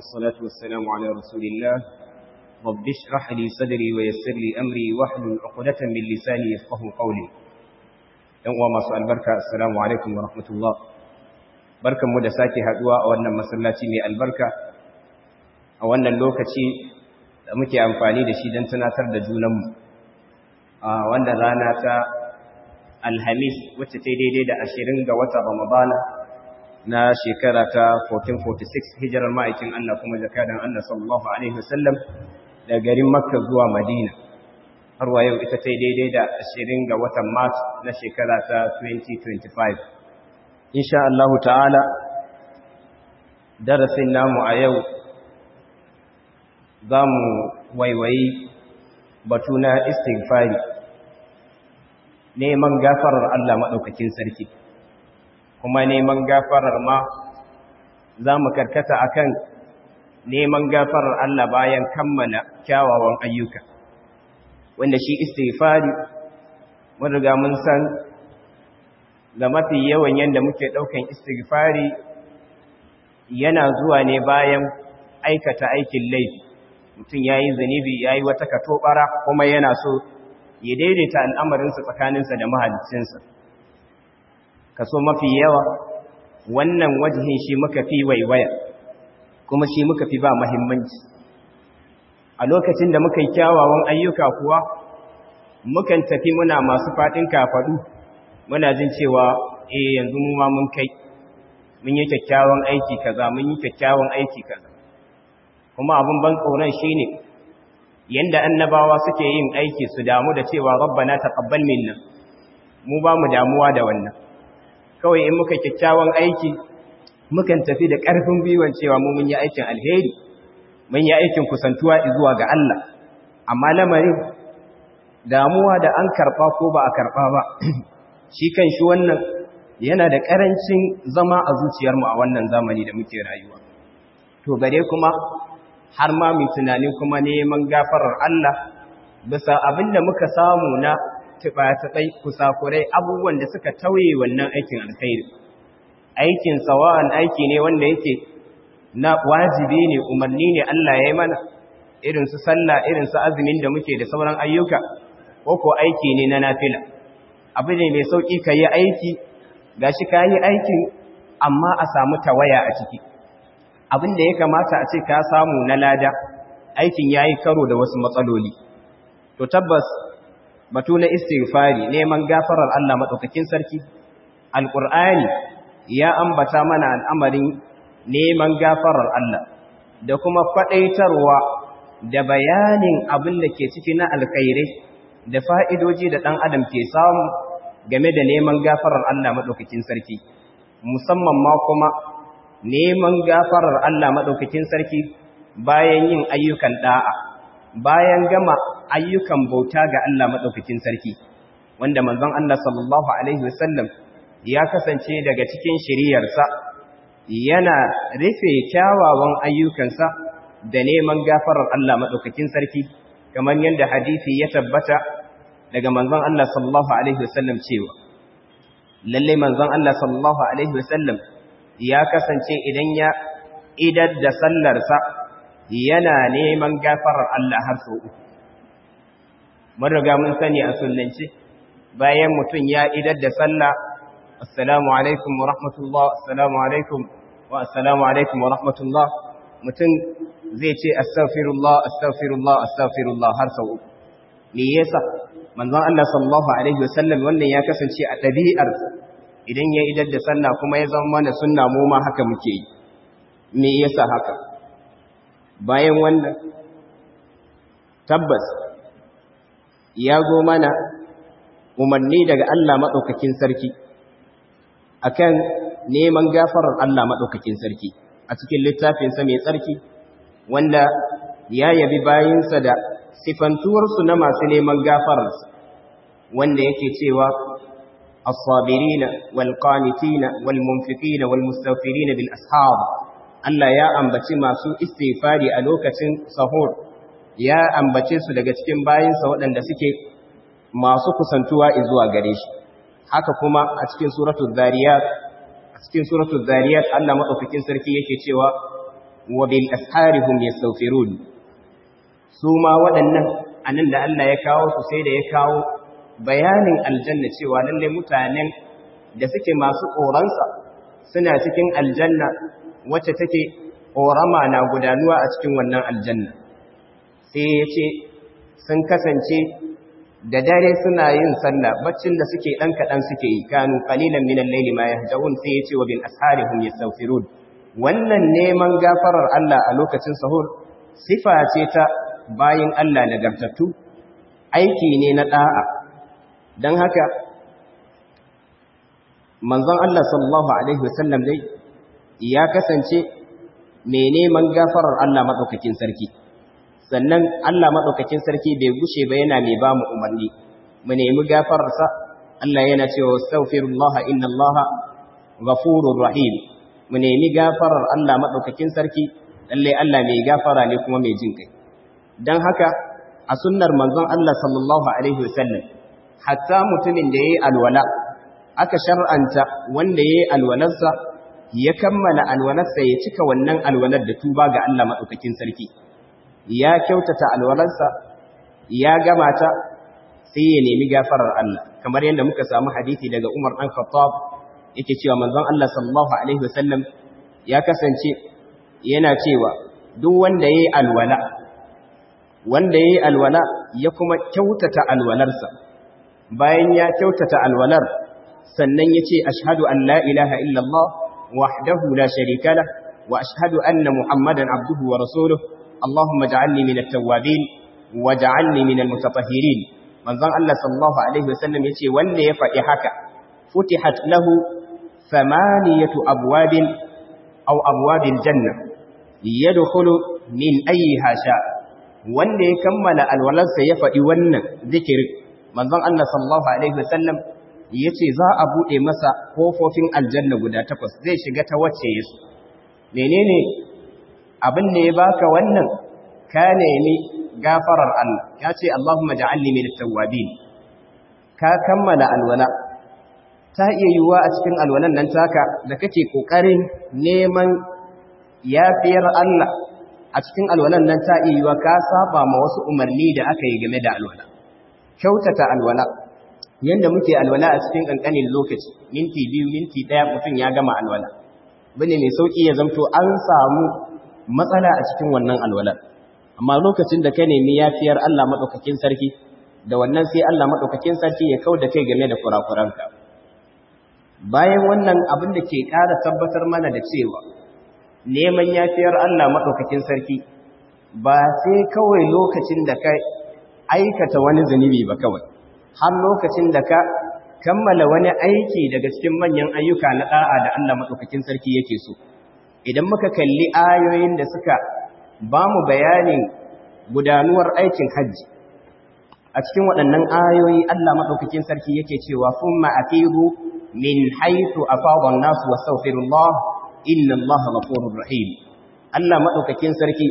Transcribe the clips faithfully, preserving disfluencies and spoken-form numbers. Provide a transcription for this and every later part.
والصلاة والسلام على رسول الله رب اشرح لي صدري ويسر لي أمري واحلل عقدة من لساني يفقهوا قولي. ‘Yan uwa masu albarka, assalamu alaikum wa rahmatullah. Barkanmu da sake haduwa a wannan masallaci mai albarka, a wannan lokaci da muke amfani da shi don tunatar da junanmu. A wannan rana ta Alhamis, wacce ta daidai da ashirin ga watan Ramadana na shekara ta fourteen forty-six, hijirar ma'aikin Allah kuma jakadan Allah sallallahu Alaihi wasallam da garin Makka zuwa Madina. Har wa yau ita ta daidai da ashirin ga watan Mars na shekara ta twenty twenty-five. Insha Allah ta'ala, darasin namu a yau za mu waiwayi batu na istighfari, neman gafarar Allah maɗaukakin sarki, kuma neman gafarar ma za mu karkata akan neman gafarar Allah bayan kammala kyawawan ayyuka. Wanda shi istighfari mun riga mun san ga mafi yawan yanda muke daukan istighfari yana zuwa ne bayan aikata aikin laifi. Mutum yayi zanibi, yayi wata katobara, kuma yana so ya daidaita al'amarinsa tsakaninsa da mahaliccinsa. Kaso mafi yawa wannan wajihin shi muka fi waiwaya, kuma shi muka fi ba muhimmanci. A lokacin da muka yi kyawawan ayyuka kuwa, mukan tafi muna masu faɗin kafaɗu, muna jin cewa eh yanzu mu ma mun kai, mun yi kyakkyawan aiki kaza, mun yi kyakkyawan aiki kaza. Kuma abin ban tsoron shine yanda annabawa suke yin aiki su damu da cewa rabbana taqabbal minna, mu ba mu damuwa da wannan. Kawai in muka kyakkyawan aiki, mukan tafi da ƙarfin gwiwan cewa mu mun yi aikin alheri, mun yi aikin kusantuwa zuwa ga Allah. Amma lamarin damuwa da an karɓa ko ba a karɓa ba, shi kan shi wannan yana da ƙarancin zama a zuciyarmu a wannan zamani da muke rayuwa. To gare kuma har ma mai tunanin kuma neman gafarar Allah bisa abin da muka samu na tuɓa-tuɓai, kusakurai, abubuwan da suka tauye wannan aikin alkhairi. Aikin sawa'an aiki ne wanda yake na wajibi ne, umarni ne Allah ya yi mana, irin su sallah, irin su azumin da muke da sauran ayyuka, ko ko aiki ne na nafila. Abu ne mai sauƙi ka yi aiki, gashi ka yi aikin amma a samu tawaya a ciki. Abin da ya kamata a ce ka samu na lada, aikin ya yi karo da wasu matsaloli. To tabbas batu na istighfari, neman gafarar Allah maɗaukakin sarki, Alƙur'ani ya ambata mana al'amarin neman gafarar Allah da kuma faɗaitarwa da bayanin abin da ke ciki na alkhairai da fa'idoji da ɗan adam ke samu game da neman gafarar Allah maɗaukakin sarki, musamman ma kuma neman gafarar Allah maɗaukakin sarki bayan yin ayyukan ɗa'a, bayan gama ayyukan bauta ga Allah maɗaukakin sarki, wanda manzon Allah sallallahu Alaihi wasallam ya kasance daga cikin shiriyarsa yana rufe kyawawan ayyukansa da neman gafarar Allah maɗaukakin sarki, kamar yadda hadisi ya tabbata daga manzon Allah sallallahu Alaihi wasallam cewa lalle manzon Allah sallallahu Alaihi wasallam ya kasance idan ya idar da sallarsa yana neman gafarar Allah har sau uku. Mun riga mun sani a sunnance, bayan mutum ya idar da sallah, assalamu alaikum wa rahmatullah, assalamu alaikum wa assalamu alaikum wa rahmatullah, mutum zai ce astaghfirullah, astaghfirullah, astaghfirullah har sau uku. Me yasa? Manzon Allah sallallahu alaihi wasallam wannan ya kasance a ɗabi'ar idan ya idar da sallah, kuma ya zama mana sunna, mu ma haka muke yi. Me yasa haka? Bayan wannan tabbas ya zo mana umarni daga Allah maɗaukakin sarki akan neman gafarar Allah maɗaukakin sarki a cikin littafinsa mai tsarki, wanda ya yabi bayinsa da sifantuwarsu na masu neman gafararsa, wanda yake cewa as-sabirina wal-qanitina wal-munfiqina wal-mustaghfirina bil ashab. Allah ya ambaci masu istighfari a lokacin sahur, ya ambace su daga cikin bayinsa waɗanda suke masu kusantuwa zuwa gare shi. Haka kuma a cikin suratul zariyat a cikin suratul zariyat Allah madaukakin sarki yake cewa wa bil ashari hum yastaghfirun. Su ma waɗannan anan da Allah ya kawo su sai da ya kawo bayanin aljanna cewa lalle mutanen da suke masu tsoronsa suna cikin aljanna wacce take ƙorama na gudanuwa a cikin wannan aljanna. Sai ya ce sun kasance da dare suna yin sallah, baccin da suke ɗan kaɗan suke yi, kanu qalilan minal layli ma yahjaun. Sai ya ce wa bil ashari hum yastaghfirun. Wannan neman gafarar Allah a lokacin sahur sifa ce ta bayin Allah nagartattu, aiki ne na da'a. Dan haka manzon Allah sallallahu alaihi wasallam dai ya kasance mai neman gafarar Allah madaukakin sarki. Sannan Allah madaukakin sarki bai gushe ba yana mai ba mu umarni mu nemi gafararsa. Allah yana cewa astaghfirullah innallaha ghafurur rahim. Mu nemi gafarar Allah madaukakin sarki, lalle Allah mai gafara ne kuma mai jin kai. Dan haka a sunnar manzon Allah sallallahu alaihi wasallam hatta mutumin da yayi alwala aka shar'anta wanda yayi alwalarsa ya kammala alwalarsa ya cika wannan alwalar da tuba ga Allah madaukakin sarki. Ya kyautata alwalarsa ya gama ta sai ya nemi gafarar Allah, kamar yadda muka samu hadisi daga Umar dan Khattab yake cewa manzon Allah sallallahu alaihi wasallam ya kasance yana cewa duk wanda yayi alwala wanda yayi alwala ya kuma kyautata alwalarsa, bayan ya kyautata alwalar sannan yace ashhadu an la ilaha illallah wahdahu la sharika lah wa ashhadu anna muhammadan abduhu wa rasuluhu Allahumma ja'alni minat tawwabin waj'alni minal mutatahhirin. Manzon Allah sallallahu alaihi wasallam yace wanda ya faɗi haka futihat lahu thamaniyatu abwabin aw abwabil janna yadkhulu min ayyiha sha. Wanda ya kammala alwalarsa ya faɗi wannan zikiri, manzon Allah sallallahu alaihi wasallam yace za a bude masa kofofin aljanna guda takwas, zai shiga ta wacce yaso. Menene abin da ya baka wannan? Ka nemi gafarar Allah, ya ce Allahumma ja'alni minat tawwabin. Ka kammala alwala, ta iya yiwuwa a cikin alwalan nan taka da kake kokarin neman yafiyar Allah a cikin alwalan nan ta iya yiwuwa ka saba ma wasu umarni da aka yi game da alwala. Kyautata alwala, yanda muke alwala a cikin kankanin lokaci, minti biyu minti ɗaya mutum ya gama alwala, bane mai sauki ya zamto an samu matsala a cikin wannan alwalar. Amma lokacin da ka nemi yafiyar Allah madaukakin sarki, da wannan sai Allah madaukakin sarki ya kauda kai game da kurakuranka. Bayan wannan abin da ke ƙara tabbatar mana da cewa neman yafiyar Allah madaukakin sarki ba sai kawai lokacin da ka aikata wani zunubi ba kawai, har lokacin da ka kammala wani aiki daga cikin manyan ayyuka na da'a da Allah madaukakin sarki yake so. Idan muka kalli ayoyin da suka ba mu bayanin gudanuwar aikin hajji, a cikin waɗannan ayoyi Allah maɗaukakin sarki yake cewa thumma afidu min haythu afada an-nas wastaghfirullah inna Allaha ghafurur rahim. Allah maɗaukakin sarki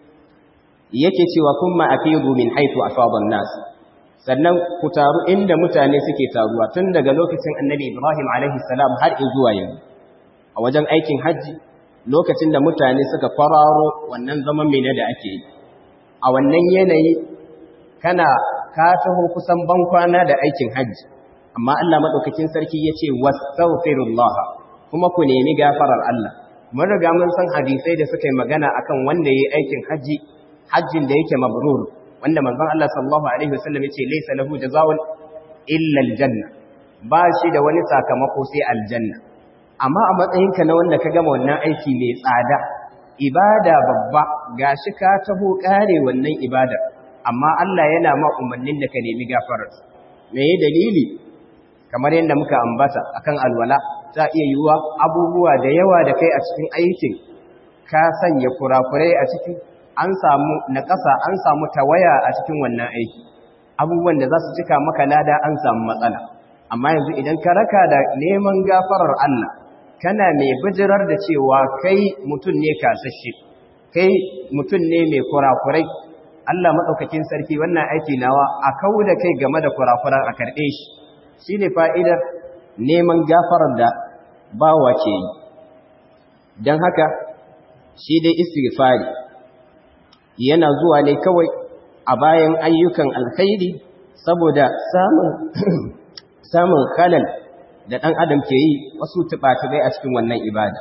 yake cewa thumma afidu min haythu afada an-nas, sannan ku taru inda mutane suke taruwa tun daga lokacin Annabi Ibrahim alaihi salam har zuwa yanzu. A wajen aikin hajji lokacin da mutane suka kwararo wannan zaman Mina da ake yi, a wannan yanayi kana ka taho kusan bankwana da aikin hajji, amma Allah madaukakin sarki yace wastaghfirullah, kuma ku nemi gafarar Allah. Mun riga mun san hadisai da suka yi magana akan wanda yayi aikin hajji, hajjin da yake mabrur, wanda manzon Allah sallallahu alaihi wasallam yace laysa lahu jazaa'un illa aljanna, ba shi da wani sakamako sai aljanna. Amma a matsayinka na wanda ka gama wannan aiki mai tsada, ibada babba, gashi ka taho kare wannan ibada, amma Allah yana ma umarnin da ka nemi gafarar. Me ye dalili? Kamar yadda muka ambata akan alwala, ta iya yiwuwa abubuwa da yawa da kai a cikin aikin ka sanya kurakurai a ciki, an samu naƙasa, an samu tawaya a cikin wannan aiki, abubuwan da za su cika maka lada an samu matsala. Amma yanzu idan ka raka da neman gafarar Allah, kana mai bijirar da cewa kai mutum ne kasashe, kai mutum ne mai kurakurai, Allah maɗaukakin sarki wannan aiki nawa a kawo da kai game da kurakuran a karɓe shi, shi ne fa'idar neman gafarar da bawa ke yi. Don haka shi dai istighfari yana zuwa ne kawai a bayan ayyukan alkhairi saboda samun samun halal da ɗan adam ke yi wasu tuɓa-tuɓai a cikin wannan ibada.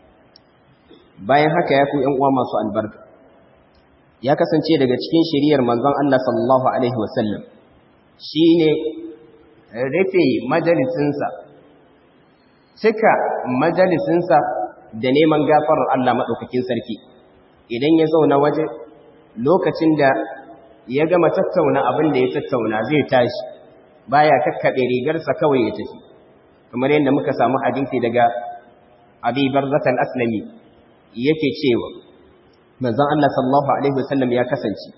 Bayan haka ya ku uwa masu albarka, ya kasance daga cikin shiriyar manzon Allah sallallahu Alaihi wasallam shi ne rufe majalisinsa, cika majalisinsa da neman gafarar Allah maɗaukakin sarki. Idan ya zauna waje lokacin da ya gama tattauna abin da ya tattauna zai tashi, baya kakkaɓe rigarsa kawai ya tafi. Kamar yadda muka samu hadisi daga Abi Barzah al-Aslami yake cewa manzon Allah sallallahu alaihi wasallam ya kasance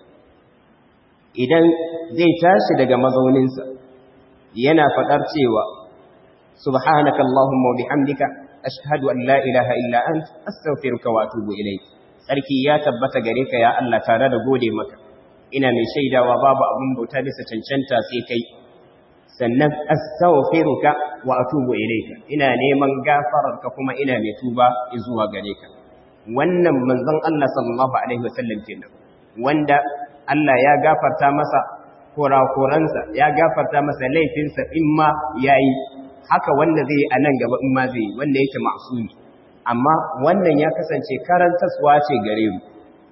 idan zai tashi daga mazauninsa yana fadar cewa subhanaka allahumma wa bihamdika ashhadu an la ilaha illa anta astaghfiruka wa atubu ilayk. Sarki ya tabbata gare ka ya Allah tare da gode maka, ina mai shaidawa babu abin bauta bisa cancanta sai kai, sannan astaghfiruka wa atubu ilayka, ina neman gafararka kuma ina mai tuba zuwa gare ka. Wannan manzon Allah sallallahu alaihi wasallam kenan, wanda Allah ya gafarta masa kurakuransa, ya gafarta masa laifinsa in ma yayi, haka wanda zai a nan gaba in ma zai, wanda yake ma'sumi. Amma wannan ya kasance karantaswa ce gare mu.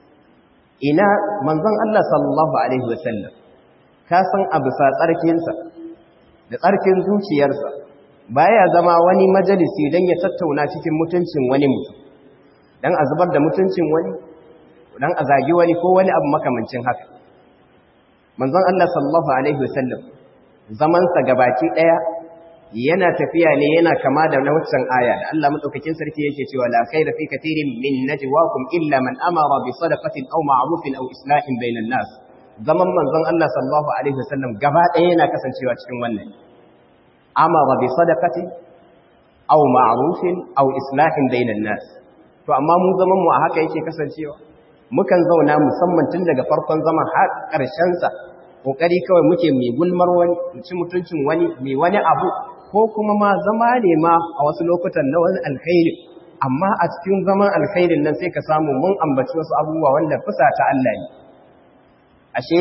Ina manzon Allah sallallahu alaihi wasallam ka san abu sa tsarkinsa da tsarkin zuciyarsa baya zama wani majalisi dan ya tattauna cikin mutuncin wani mutum, dan a zubar da mutuncin wani, dan a zagi wani ko wani abu makamancin haka. Manzon Allah sallallahu alaihi wasallam zaman sa gabaki daya yana tafiya ne yana kama da na waccan aya da Allah madaukakin sarki yake cewa la khayra fi katirin min najwaakum illa man amara bi sadaqatin aw ma'rufin aw islahin bainan nas. Zaman manzon Allah sallallahu alaihi wasallam gaba daya yana kasancewa cikin wannan, amara bi sadaqatin aw ma'rufin aw islahin bainan nas. To amma mu zaman mu a haka yake kasancewa, mukan zauna musamman tun daga farkon zaman har ƙarshen sa kokari kawai muke mai gulmar wani, mu ci mutuncin wani, mai wani abu, ko kuma ma zama ne ma a wasu lokutan na wani alkhairi, amma a cikin zaman alkhairin nan sai ka samu mun ambaci wasu abubuwa wanda fusata Allah ne. Ashe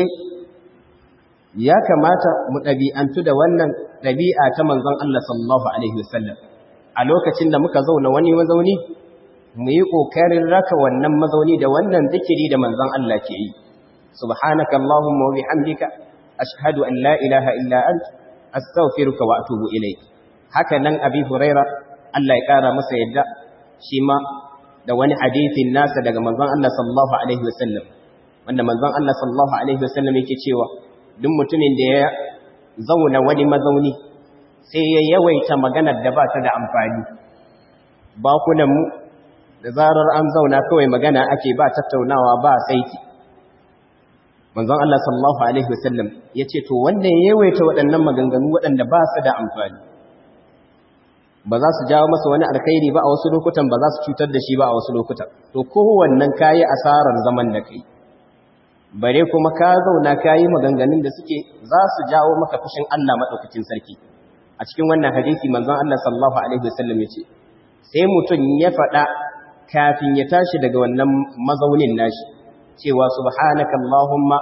ya kamata mu ɗabi'antu da wannan ɗabi'a ta manzon Allah sallallahu alaihi wasallam. A lokacin da muka zauna wani mazauni, mu yi ƙoƙarin raka wannan mazauni da wannan zikiri da manzon Allah ke yi. Subhanaka Allahumma wa bihamdika ashhadu an la ilaha illa anta astaghfiruka wa atubu ilayk. Haka nan Abi Huraira Allah ya kara masa yadda shi ma da wani hadisin nasa daga manzon Allah sallallahu alaihi wasallam, wanda manzon Allah sallallahu alaihi wasallam yake cewa duk mutumin da ya zauna wani mazauni sai ya yawaita maganar da ba ta da amfani, bakunan mu da zarar an zauna kawai magana ake ba tattaunawa ba saiti. Manzon Allah sallallahu alaihi wasallam yace to wanda ya yawaita waɗannan maganganu waɗanda ba su da amfani, ba za su jawo masa wani alkhairi ba a wasu lokutan, ba za su cutar da shi ba a wasu lokutan, to kowannan kayi asarar zaman da kai. Bare kuma ka zauna kayi maganganun da suke za su jawo maka fushin Allah madaukakin sarki. A cikin wannan hadisi manzon Allah sallallahu alaihi wasallam yace sai mutum ya faɗa kafin ya tashi daga wannan mazaunin nashi cewa subhanaka Allahumma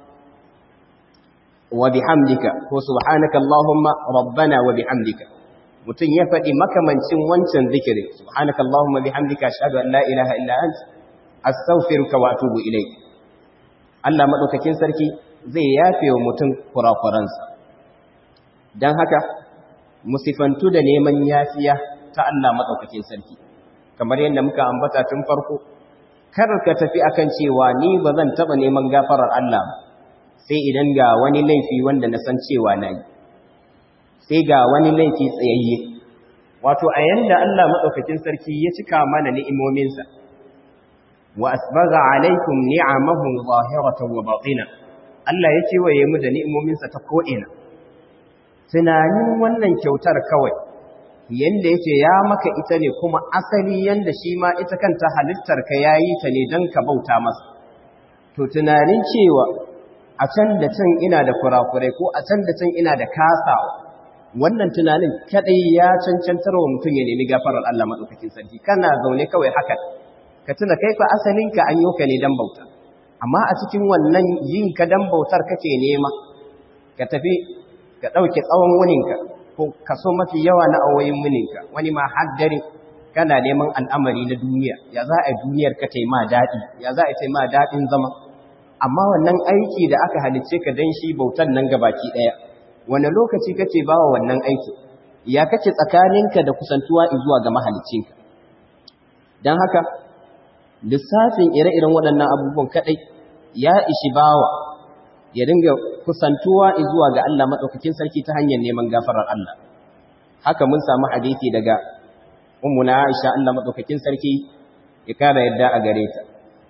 wa bihamdika ko subhanaka Allahumma rabbana wa bihamdika. Mutum ya faɗi makamancin wancan zikiri, subhanaka Allahumma bihamdika ashhadu an la ilaha illa anta astaghfiruka wa atubu ilayk. Allah madaukakin sarki zai yafe wa mutum kurakuransa. Dan haka musifantu da neman yafiya ta Allah madaukakin sarki. Kamar yadda muka ambata tun farko, kar ka tafi akan cewa ni ba zan taba neman gafarar Allah ba sai idan ga wani laifi wanda na san cewa nayi, sai ga wani laifi tsayayye. Wato a yanda Allah madaukakin sarki ya cika mana ni'imominsa, wa asbagha alaikum ni'amahu zahiratan wa batina. Allah ya kewaye mu da ni'imominsa ta ko'ina. Tunanin wannan kyautar kawai yanda yake ya maka ita ne, kuma asali yanda shi ma ita kanta halittar ka yayi ta ne dan ka bauta masa. To tunanin cewa a can da can ina da kurakurai ko a can da can ina da kasawa, wannan tunanin kadai ya cancantar wa mutum ya nemi gafarar Allah madaukakin sarki. Kana zaune kawai haka ka tuna kai fa asalinka an yi ka ne dan bauta, amma a cikin wannan yin ka dan bautar kake nema ka tafi ka ɗauke tsawon wuninka ko kaso mafi yawa na awoyin wuninka, wani ma har dare kana neman al'amari na duniya, ya za a duniyar ka taima daɗi, ya za a taima daɗin zama. Amma wannan aiki da aka halicce ka dan shi bautan nan gabaki ɗaya, wani lokaci kake ba wa wannan aiki, ya kake tsakaninka da kusantuwa zuwa ga mahaliccinka. Don haka, lissafin ire-iren waɗannan abubuwan kaɗai ya ishi bawa ya dinga kusantuwa zuwa ga Allah maɗaukakin sarki ta hanyar neman gafarar Allah. Haka mun samu hadisi daga Ummuna Aisha, Allah maɗaukakin sarki ya kara yadda a gare ta,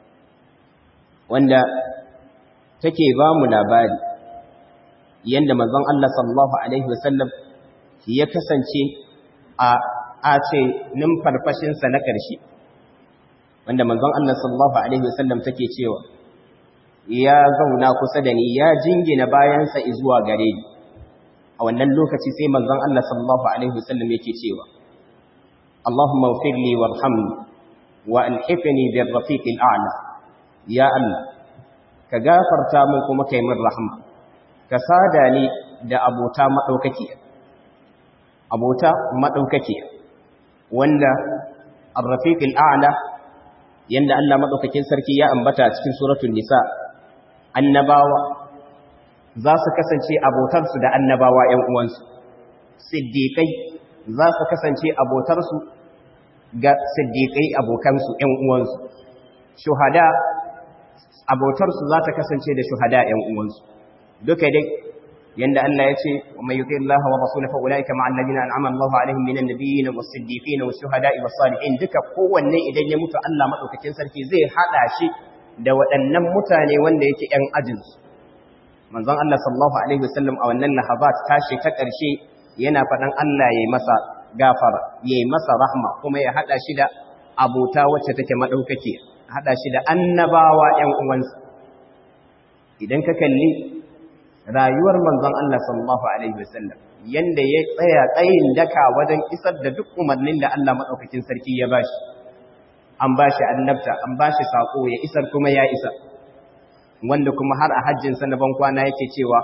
wanda take ba mu labari yanda manzon Allah sallallahu alaihi wasallam ya kasance a a ce numfarfashinsa na ƙarshe, wanda manzon Allah sallallahu alaihi wasallam take cewa ya zauna kusa da ni ya jingina bayansa zuwa gare ni. A wannan lokaci sai manzon Allah sallallahu alaihi wasallam yake cewa Allahumma ighfir li warhamni wa alhiqni bir rafiqil a'la. Ya Allah, ka gafarta min kuma kai min rahma, ka sada ni da abota madaukaki, abota madaukaki wanda ar-rafiqil a'la, yanda Allah madaukakin sarki ya ambata cikin suratul nisa, annabawa za su kasance abotarsu da annabawa ƴan uwansu, siddiqai za su kasance abotarsu ga siddiqai abokansu ƴan uwansu, shuhada abotarsu za ta kasance da shuhada ƴan uwansu. Duka dai yanda Allah ya ce wa may yuti Allah wa rasulahu fa ulaika ma'al ladina an'ama Allahu alaihim minan nabiyyin was siddiqin was shuhada'i was salihin. Duka kowanne idan ya mutu Allah madaukakin sarki zai hada shi da waɗannan mutane wanda yake ƴan ajinsu. Manzon Allah sallallahu alaihi wasallam a wannan lahabat tashi ta ƙarshe yana faɗan Allah yayi masa gafara, yayi masa rahma, kuma ya hada shi da abota wacce take madaukake, hada shi da annabawa ƴan uwansa. Idan ka kalli rayuwar manzon Allah sallallahu alaihi wasallam yanda ya tsaya tsayin daka wajen isar da duk umarnin da Allah madaukakin sarki ya bashi, an bashi annabta, an bashi sako ya isar kuma ya isa, wanda kuma har a hajjin sa na ban kwana yake cewa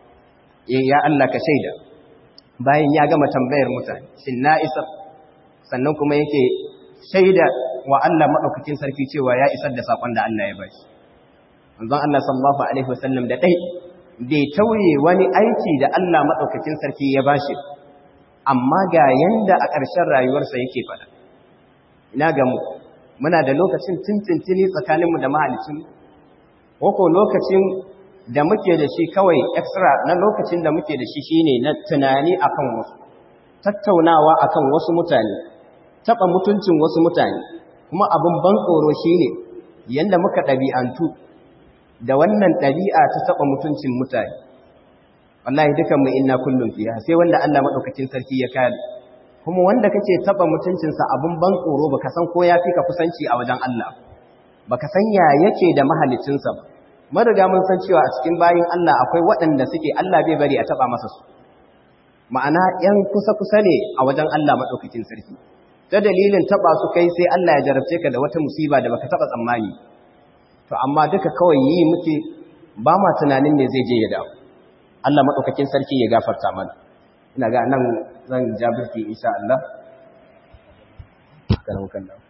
ya Allah ka shaida, bayan ya gama tambayar mutane shin na isar, sannan kuma yake shaida wa Allah madaukakin sarki cewa ya isar da sakon da Allah ya bashi. Manzon Allah sallallahu alaihi wasallam da dai bai tauye wani aiki da Allah madaukakin sarki ya bashi, amma ga yanda a ƙarshen rayuwarsa yake fada, ina ga mu muna da lokacin tintintini tsakaninmu da mahalicin, ko lokacin da muke da shi kawai extra na lokacin da muke da shi shine na tunani akan wasu, tattaunawa akan wasu mutane, taba mutuncin wasu mutane. Kuma abin ban tsoro shine yanda muka ɗabi'antu da wannan ɗabi'a ta taba mutuncin mutane. Wallahi dukan mu inna kullum fiha, sai wanda Allah madaukakin sarki ya kare. Kuma wanda kake taba mutuncinsa abin ban tsoro, baka san ko ya fi ka kusanci a wajen Allah, baka san ya yake da mahalicinsa ba. Mun riga mun san cewa a cikin bayin Allah akwai waɗanda suke Allah bai bari a taba masa su, ma'ana ƴan kusa-kusa ne a wajen Allah madaukakin sarki. Ta dalilin taba su kai sai Allah ya jarabce ka da wata musiba da baka taba tsammani. To amma duka kawai yi muke, ba ma tunanin me zai je ya dawo. Allah madaukakin sarki ya gafarta mana. Ina ga nan zan jabirki insha Allah. Kana